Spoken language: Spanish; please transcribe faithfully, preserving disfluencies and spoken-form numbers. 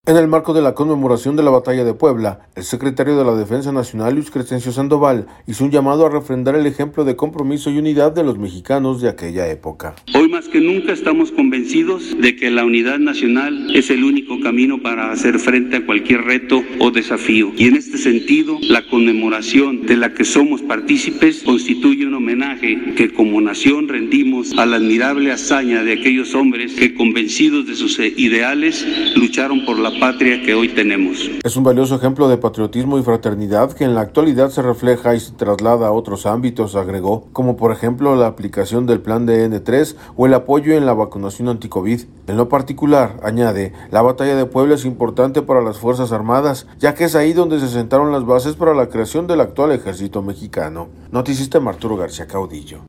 En el marco de la conmemoración de la Batalla de Puebla, el secretario de la Defensa Nacional, Luis Crescencio Sandoval, hizo un llamado a refrendar el ejemplo de compromiso y unidad de los mexicanos de aquella época. Hoy más que nunca estamos convencidos de que la unidad nacional es el único camino para hacer frente a cualquier reto o desafío. Y en este sentido, la conmemoración de la que somos partícipes constituye un homenaje que como nación rendimos a la admirable hazaña de aquellos hombres que, convencidos de sus ideales, lucharon por la patria que hoy tenemos. Es un valioso ejemplo de patriotismo y fraternidad que en la actualidad se refleja y se traslada a otros ámbitos, agregó, como por ejemplo la aplicación del plan de N tres o el apoyo en la vacunación anticovid. En lo particular, añade, la batalla de Puebla es importante para las Fuerzas Armadas, ya que es ahí donde se sentaron las bases para la creación del actual ejército mexicano. Noticista Arturo García Caudillo.